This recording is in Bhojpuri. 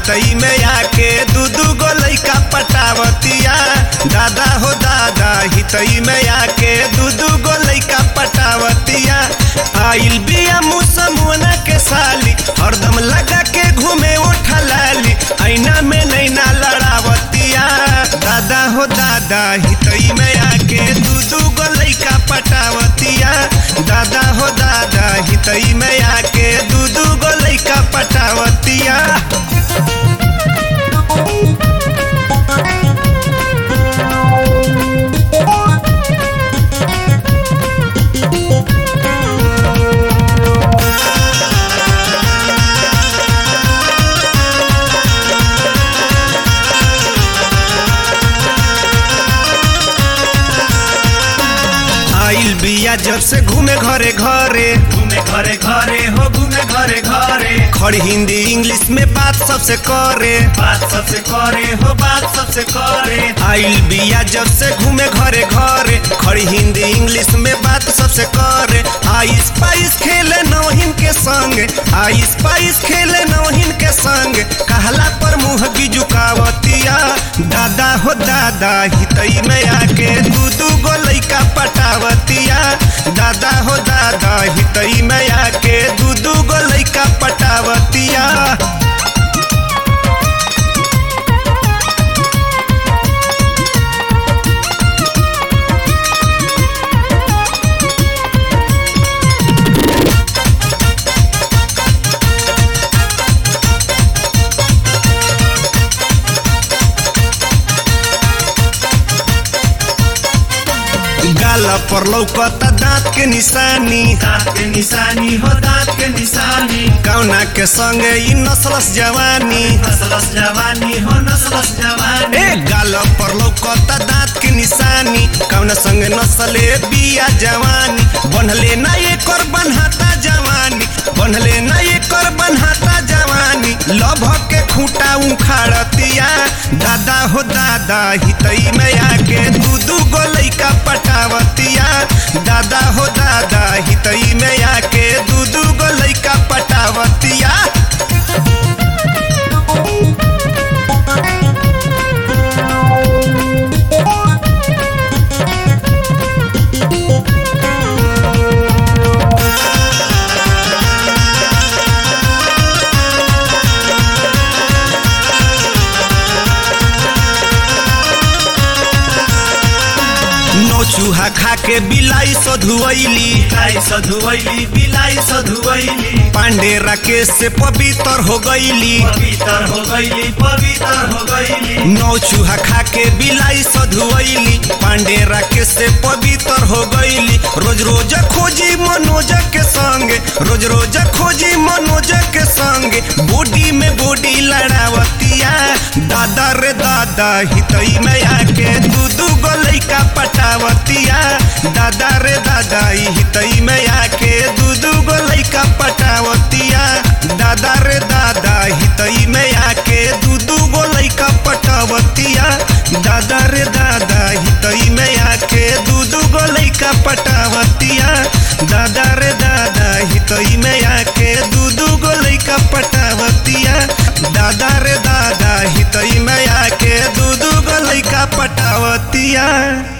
हितई में आके दू गो लइका पटावतिया। दादा हो दादा हितई में आके दू गो लइका पटावतिया। आइल बिया मुसमुना के साली हरदम लगा के घूमे ओठा लाली ऐना में नैना लड़ावतिया। दादा हो दादा हितई में आके दू गो लइका पटावतिया। दादा हो दादा हितई में आके दू गो लइका पटावतिया। आइल बिया जब से घूमे घरे घरे हो घूमे घरे घरे। खड़ी हिंदी इंग्लिश में बात सबसे करे हो बात सबसे करे। आइल बिया जब से घूमे घरे घरे खड़ी हिंदी इंग्लिश में बात सबसे करे। आइस पाइस खेले नौहिन के संग आइस पाइस खेले नौहिन के संग कहला पर मुँह भी झुकावतिया। दादा हो दादा हितई में आके दू गो लइका पटावतिया। दादा हो दादा हितई में आके दू गो लइका पटावतिया। गाल पर लौकता दांत के निशानी हो दांत के निशानी। कौना के संगे ई नस्लस जवानी नस्लस जवानी। ए गाल पर लौकता दांत के निशानी कौना संगे नस्ले बिया जवानी। बनले ना एकर बनहाता जवानी बनले ना एकर बनहाता जवानी। लभ के खूंटा उखाड़तिया। दादा हो दादा हितई में आके दू गो लइका पटावतिया। दादा हो दादा हितई में आके दू गो लइका पटावतिया। नौ चूहा खा के बिलाई सधुवैली बिलाई सधुवैली। पांडे राकेश से पवित्र हो गईली। पवित्र हो गईली। नौ चूहा खा के बिलाई सधुवैली पांडे राकेश से पवित्र हो गईली। रोज रोज खोजी मनोज के संग रोज खोजी मनोज के संग बॉडी में बॉडी लड़ावतिया। दादा रे दादा हितई में आके दू गो लइका पटावतिया। दादा रे दादा हितई में आके दू गो लइका पटावतिया। दादा रे दादा हितई में आके दू गो लइका पटावतिया। दादा रे दादा हितई में आके दू गो लइका पटावतिया। दादा रे दादा हितई में आके दू गो लइका पटावतिया। दादा रे दादा हितई में आके दू गो लइका पटावतिया।